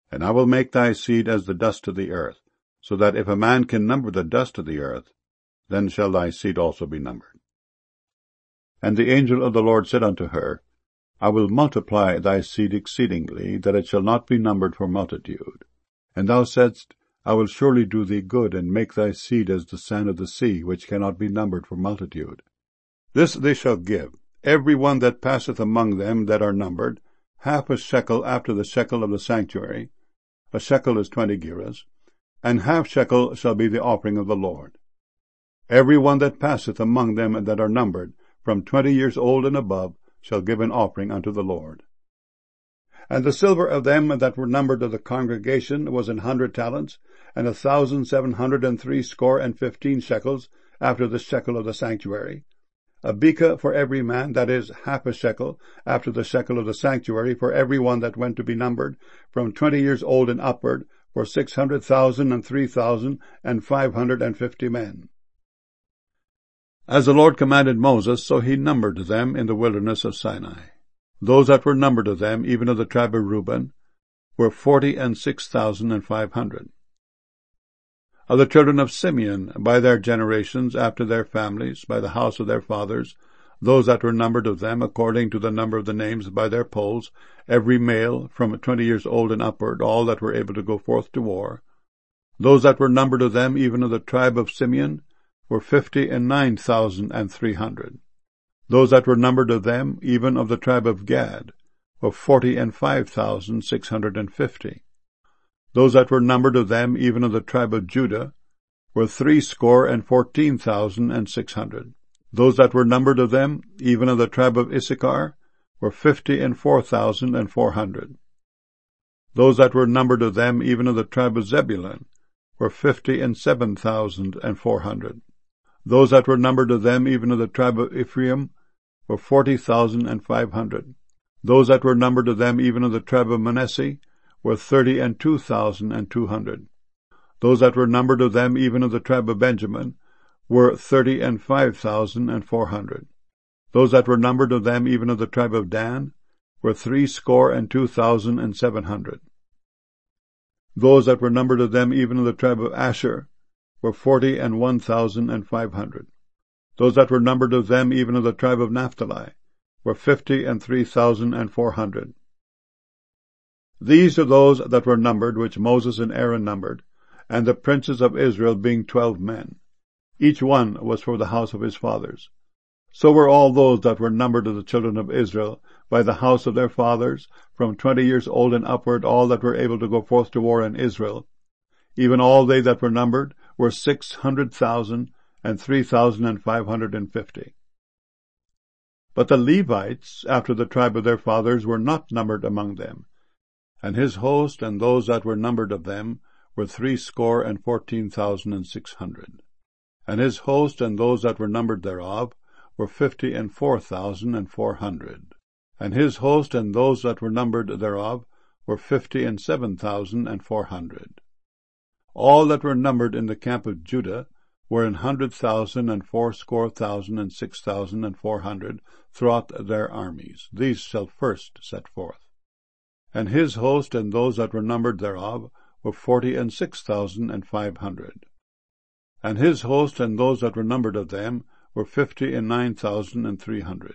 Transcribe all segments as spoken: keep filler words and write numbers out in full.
And I will make thy seed as the dust of the earth, so that if a man can number the dust of the earth, then shall thy seed also be numbered. And the angel of the Lord said unto her, I will multiply thy seed exceedingly, that it shall not be numbered for multitude. And thou saidst, I will surely do thee good, and make thy seed as the sand of the sea, which cannot be numbered for multitude. This they shall give, every one that passeth among them that are numbered, half a shekel after the shekel of the sanctuary. A shekel is twenty gerahs, and half shekel shall be the offering of the Lord. Every one that passeth among them that are numbered, from twenty years old and above, shall give an offering unto the Lord. And the silver of them that were numbered of the congregation was an hundred talents, and a thousand seven hundred and three score and fifteen shekels, after the shekel of the sanctuary. A beka for every man, that is, half a shekel, after the shekel of the sanctuary, for every one that went to be numbered, from twenty years old and upward, for six hundred thousand and three thousand and five hundred and fifty men. As the Lord commanded Moses, so he numbered them in the wilderness of Sinai. Those that were numbered of them, even of the tribe of Reuben, were forty and six thousand and five hundred. Of the children of Simeon, by their generations, after their families, by the house of their fathers, those that were numbered of them, according to the number of the names by their polls, every male from twenty years old and upward, all that were able to go forth to war. Those that were numbered of them, even of the tribe of Simeon, were fifty and nine thousand and three hundred. Those that were numbered of them, even of the tribe of Gad, were forty and five thousand six hundred and fifty. Those that were numbered of them, even of the tribe of Judah, were threescore and fourteen thousand and six hundred. Those that were numbered of them, even of the tribe of Issachar, were fifty and four thousand and four hundred. Those that were numbered of them, even of the tribe of Zebulun, were fifty and seven thousand and four hundred. Those that were numbered of them, even of the tribe of Ephraim, were forty thousand and five hundred. Those that were numbered of them, even of the tribe of Manasseh, were thirty and two thousand and two hundred. Those that were numbered of them, even of the tribe of Benjamin, were thirty and five thousand and four hundred. Those that were numbered of them, even of the tribe of Dan, were threescore and two thousand and seven hundred. Those that were numbered of them, even of the tribe of Asher, were forty and one thousand and five hundred. Those that were numbered of them, even of the tribe of Naphtali, were fifty and three thousand and four hundred. These are those that were numbered, which Moses and Aaron numbered, and the princes of Israel being twelve men. Each one was for the house of his fathers. So were all those that were numbered of the children of Israel, by the house of their fathers, from twenty years old and upward, all that were able to go forth to war in Israel. Even all they that were numbered were six hundred thousand and three thousand and five hundred and fifty. But the Levites, after the tribe of their fathers, were not numbered among them. And his host and those that were numbered of them were threescore and fourteen thousand and six hundred. And his host and those that were numbered thereof were fifty and four thousand and four hundred. And his host and those that were numbered thereof were fifty and seven thousand and four hundred. All that were numbered in the camp of Judah were an hundred thousand and fourscore thousand and six thousand and four hundred throughout their armies. These shall first set forth. And his host and those that were numbered thereof were forty and six thousand and five hundred. And his host and those that were numbered of them were fifty and nine thousand and three hundred.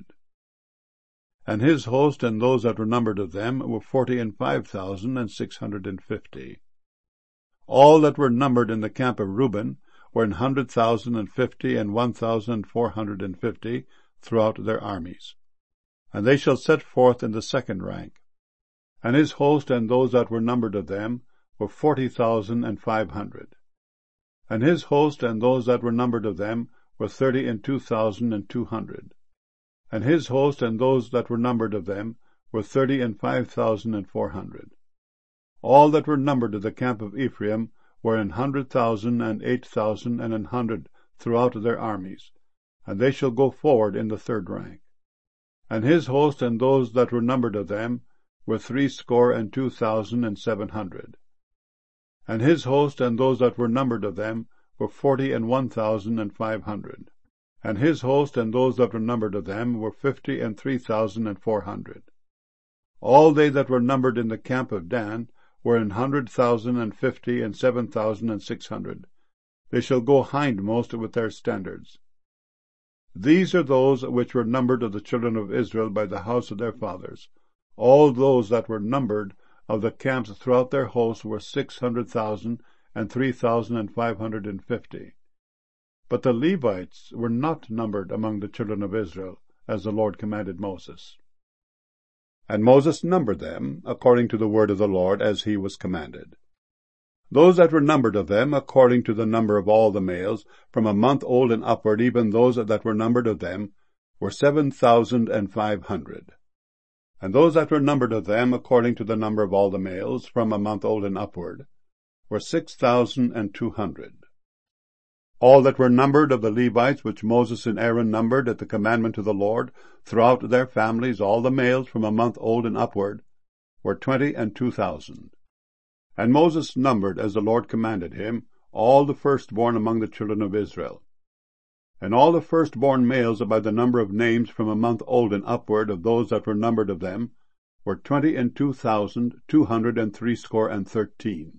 And his host and those that were numbered of them were forty and five thousand and six hundred and fifty. All that were numbered in the camp of Reuben were an hundred thousand and fifty and one thousand four hundred and fifty throughout their armies. And they shall set forth in the second rank. And his host and those that were numbered of them were forty thousand and five hundred. And his host and those that were numbered of them were thirty and two thousand and two hundred. And his host and those that were numbered of them were thirty and five thousand and four hundred. All that were numbered of the camp of Ephraim were an hundred thousand and eight thousand and an hundred throughout their armies, and they shall go forward in the third rank. And his host and those that were numbered of them were threescore and two thousand and seven hundred. And his host and those that were numbered of them were forty and one thousand and five hundred. And his host and those that were numbered of them were fifty and three thousand and four hundred. All they that were numbered in the camp of Dan were an hundred thousand and fifty and seven thousand and six hundred. They shall go hindmost with their standards. These are those which were numbered of the children of Israel by the house of their fathers. All those that were numbered of the camps throughout their hosts were six hundred thousand and three thousand and five hundred and fifty. But the Levites were not numbered among the children of Israel, as the Lord commanded Moses. And Moses numbered them according to the word of the Lord, as he was commanded. Those that were numbered of them, according to the number of all the males, from a month old and upward, even those that were numbered of them, were seven thousand and five hundred. And those that were numbered of them, according to the number of all the males, from a month old and upward, were six thousand and two hundred. All that were numbered of the Levites, which Moses and Aaron numbered at the commandment of the Lord, throughout their families, all the males from a month old and upward, were twenty and two thousand. And Moses numbered, as the Lord commanded him, all the firstborn among the children of Israel. And all the firstborn males by the number of names from a month old and upward of those that were numbered of them were twenty and two thousand two hundred and threescore and thirteen.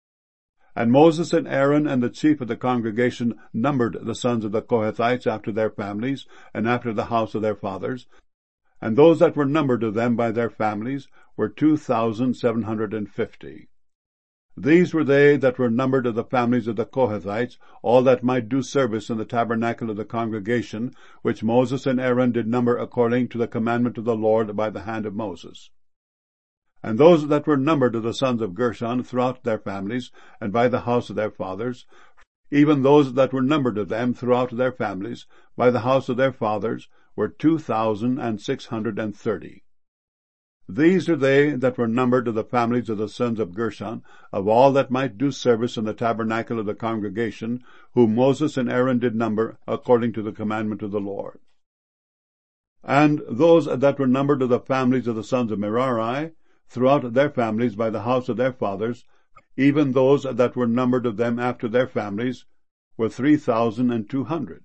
And Moses and Aaron and the chief of the congregation numbered the sons of the Kohathites after their families and after the house of their fathers, and those that were numbered of them by their families were two thousand seven hundred and fifty. These were they that were numbered of the families of the Kohathites, all that might do service in the tabernacle of the congregation, which Moses and Aaron did number according to the commandment of the Lord by the hand of Moses. And those that were numbered of the sons of Gershon throughout their families, and by the house of their fathers, even those that were numbered of them throughout their families, by the house of their fathers, were two thousand and six hundred and thirty. These are they that were numbered of the families of the sons of Gershon, of all that might do service in the tabernacle of the congregation, whom Moses and Aaron did number according to the commandment of the Lord. And those that were numbered of the families of the sons of Merari, throughout their families by the house of their fathers, even those that were numbered of them after their families, were three thousand and two hundred.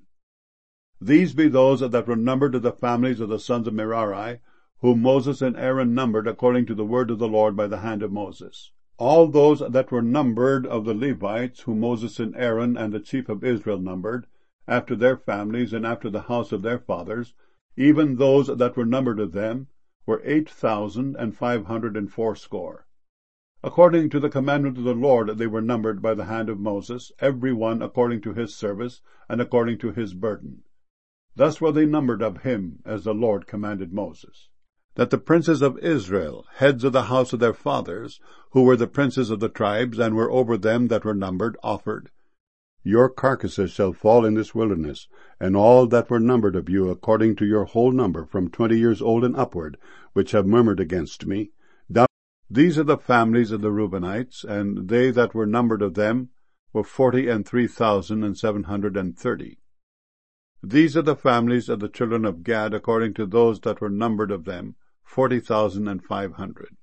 These be those that were numbered of the families of the sons of Merari, whom Moses and Aaron numbered according to the word of the Lord by the hand of Moses. All those that were numbered of the Levites, whom Moses and Aaron and the chief of Israel numbered, after their families and after the house of their fathers, even those that were numbered of them, were eight thousand and five hundred and fourscore. According to the commandment of the Lord they were numbered by the hand of Moses, every one according to his service, and according to his burden. Thus were they numbered of him, as the Lord commanded Moses. That the princes of Israel, heads of the house of their fathers, who were the princes of the tribes, and were over them that were numbered, offered, Your carcasses shall fall in this wilderness, and all that were numbered of you according to your whole number, from twenty years old and upward, which have murmured against me. Down. These are the families of the Reubenites, and they that were numbered of them were forty and three thousand and seven hundred and thirty. These are the families of the children of Gad, according to those that were numbered of them, forty thousand and five hundred.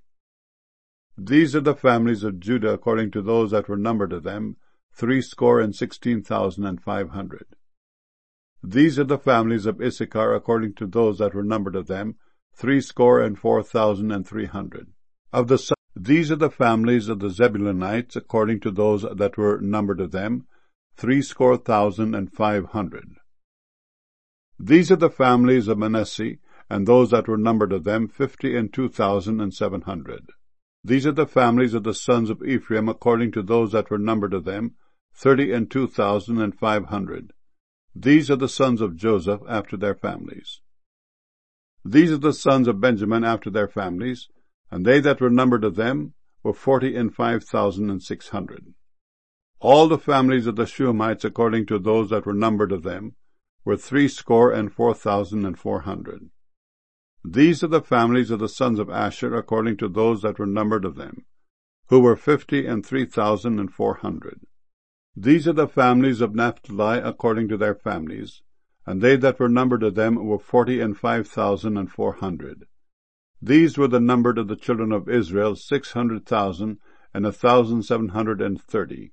These are the families of Judah, according to those that were numbered of them, threescore and sixteen thousand and five hundred. These are the families of Issachar, according to those that were numbered of them, threescore and four thousand and three hundred. Of the sons, these are the families of the Zebulunites, according to those that were numbered of them, threescore thousand and five hundred. These are the families of Manasseh, and those that were numbered of them, fifty and two thousand and seven hundred. These are the families of the sons of Ephraim, according to those that were numbered of them, thirty and two thousand and five hundred. These are the sons of Joseph after their families. These are the sons of Benjamin after their families, and they that were numbered of them were forty and five thousand and six hundred. All the families of the Shuhamites, according to those that were numbered of them, were threescore and four thousand and four hundred. These are the families of the sons of Asher, according to those that were numbered of them, who were fifty and three thousand and four hundred. These are the families of Naphtali, according to their families, and they that were numbered of them were forty and five thousand and four hundred. These were the numbered of the children of Israel, six hundred thousand and a thousand seven hundred and thirty.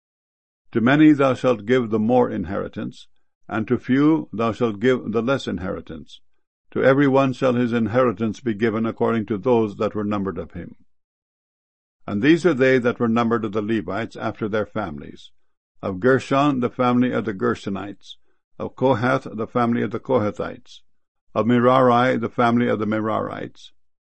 To many thou shalt give the more inheritance, and to few thou shalt give the less inheritance. To every one shall his inheritance be given according to those that were numbered of him. And these are they that were numbered of the Levites after their families. Of Gershon, the family of the Gershonites. Of Kohath, the family of the Kohathites. Of Merari, the family of the Merarites.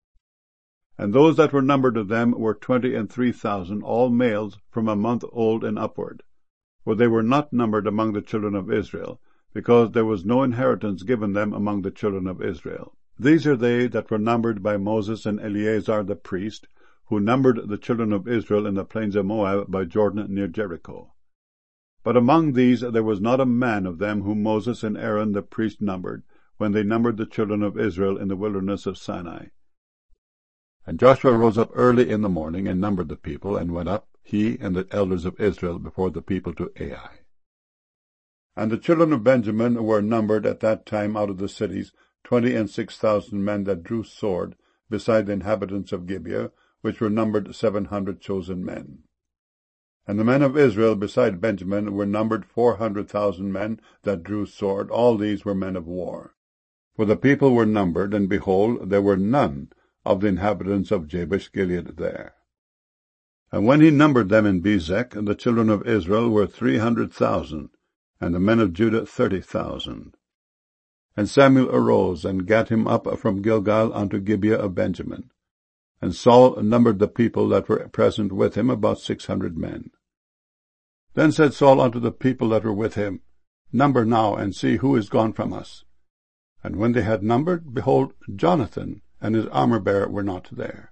And those that were numbered of them were twenty and three thousand, all males from a month old and upward. For they were not numbered among the children of Israel, because there was no inheritance given them among the children of Israel. These are they that were numbered by Moses and Eleazar the priest, who numbered the children of Israel in the plains of Moab by Jordan near Jericho. But among these there was not a man of them whom Moses and Aaron the priest numbered, when they numbered the children of Israel in the wilderness of Sinai. And Joshua rose up early in the morning, and numbered the people, and went up, he and the elders of Israel, before the people to Ai. And the children of Benjamin were numbered at that time out of the cities twenty and six thousand men that drew sword, beside the inhabitants of Gibeah, which were numbered seven hundred chosen men. And the men of Israel beside Benjamin were numbered four hundred thousand men that drew sword. All these were men of war. For the people were numbered, and behold, there were none of the inhabitants of Jabesh Gilead there. And when he numbered them in Bezek, the children of Israel were three hundred thousand, and the men of Judah thirty thousand. And Samuel arose, and gat him up from Gilgal unto Gibeah of Benjamin. And Saul numbered the people that were present with him, about six hundred men. Then said Saul unto the people that were with him, Number now, and see who is gone from us. And when they had numbered, behold, Jonathan and his armor-bearer were not there.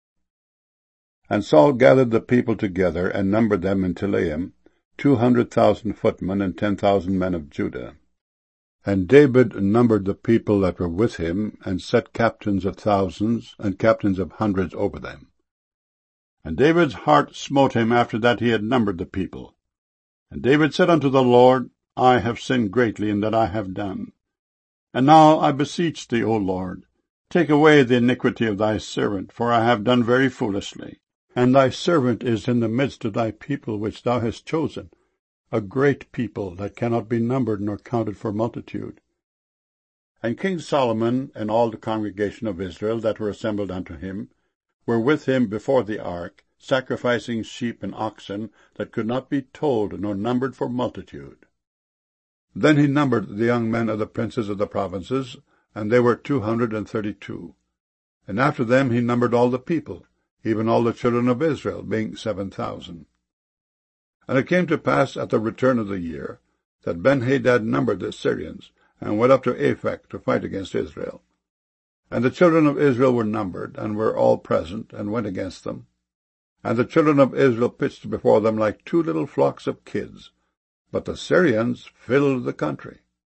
And Saul gathered the people together, and numbered them in Telaim, two hundred thousand footmen, and ten thousand men of Judah. And David numbered the people that were with him, and set captains of thousands, and captains of hundreds over them. And David's heart smote him after that he had numbered the people. And David said unto the Lord, I have sinned greatly in that I have done. And now I beseech thee, O Lord, take away the iniquity of thy servant, for I have done very foolishly. And thy servant is in the midst of thy people which thou hast chosen, a great people that cannot be numbered nor counted for multitude. And King Solomon and all the congregation of Israel that were assembled unto him were with him before the ark, sacrificing sheep and oxen that could not be told nor numbered for multitude. Then he numbered the young men of the princes of the provinces, and they were two hundred and thirty-two. And after them he numbered all the people, even all the children of Israel, being seven thousand. And it came to pass at the return of the year, that Benhadad numbered the Syrians, and went up to Aphek to fight against Israel. And the children of Israel were numbered, and were all present, and went against them. And the children of Israel pitched before them like two little flocks of kids, but the Syrians filled the country.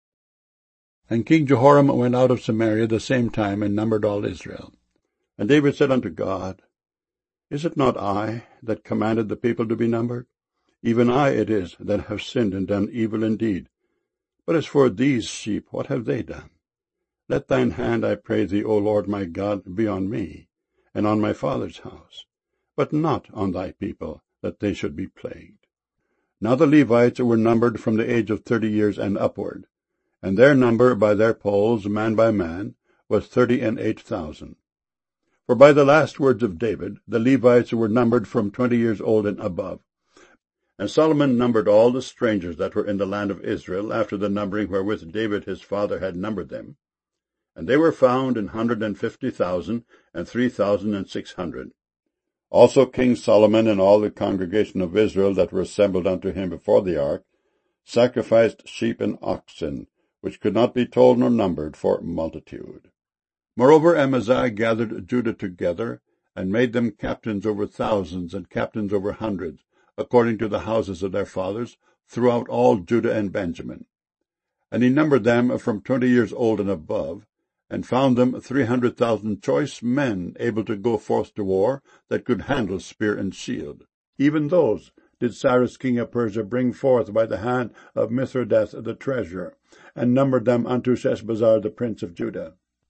And King Jehoram went out of Samaria the same time, and numbered all Israel. And David said unto God, Is it not I that commanded the people to be numbered? Even I it is that have sinned and done evil indeed. But as for these sheep, what have they done? Let thine hand, I pray thee, O Lord my God, be on me, and on my father's house, but not on thy people, that they should be plagued. Now the Levites were numbered from the age of thirty years and upward, and their number by their polls, man by man, was thirty and eight thousand. For by the last words of David, the Levites were numbered from twenty years old and above. And Solomon numbered all the strangers that were in the land of Israel, after the numbering wherewith David his father had numbered them. And they were found an hundred and fifty thousand, and three thousand and six hundred. Also King Solomon and all the congregation of Israel that were assembled unto him before the ark sacrificed sheep and oxen, which could not be told nor numbered for multitude. Moreover Amaziah gathered Judah together, and made them captains over thousands, and captains over hundreds, according to the houses of their fathers, throughout all Judah and Benjamin. And he numbered them from twenty years old and above, and found them three hundred thousand choice men able to go forth to war, that could handle spear and shield. Even those did Cyrus king of Persia bring forth by the hand of Mithridath the treasurer, and numbered them unto Sheshbazzar the prince of Judah.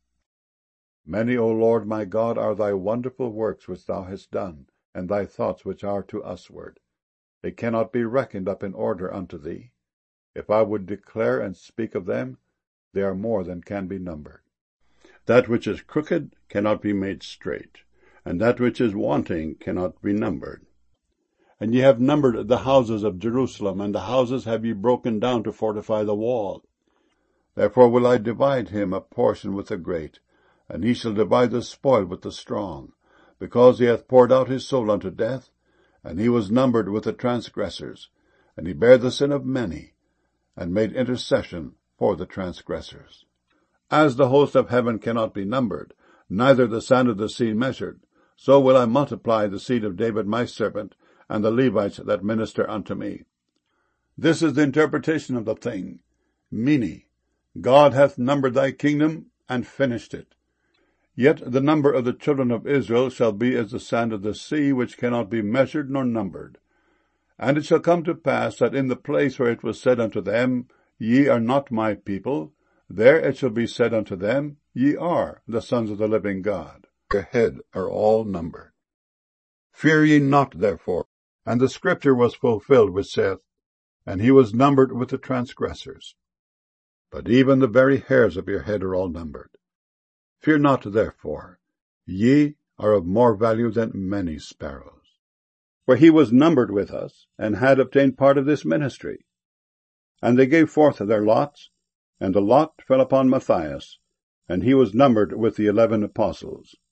Many, O Lord my God, are thy wonderful works which thou hast done, and thy thoughts which are to usward. They cannot be reckoned up in order unto thee. If I would declare and speak of them, they are more than can be numbered. That which is crooked cannot be made straight, and that which is wanting cannot be numbered. And ye have numbered the houses of Jerusalem, and the houses have ye broken down to fortify the wall. Therefore will I divide him a portion with the great, and he shall divide the spoil with the strong, because he hath poured out his soul unto death, and he was numbered with the transgressors, and he bare the sin of many, and made intercession for the transgressors. As the host of heaven cannot be numbered, neither the sand of the sea measured, so will I multiply the seed of David my servant, and the Levites that minister unto me. This is the interpretation of the thing. Meaning, God hath numbered thy kingdom, and finished it. Yet the number of the children of Israel shall be as the sand of the sea, which cannot be measured nor numbered. And it shall come to pass that in the place where it was said unto them, Ye are not my people, there it shall be said unto them, Ye are the sons of the living God. Your head are all numbered. Fear ye not, therefore. And the scripture was fulfilled which saith, And he was numbered with the transgressors. But even the very hairs of your head are all numbered. Fear not, therefore. Ye are of more value than many sparrows. For he was numbered with us, and had obtained part of this ministry. And they gave forth their lots, and the lot fell upon Matthias, and he was numbered with the eleven apostles.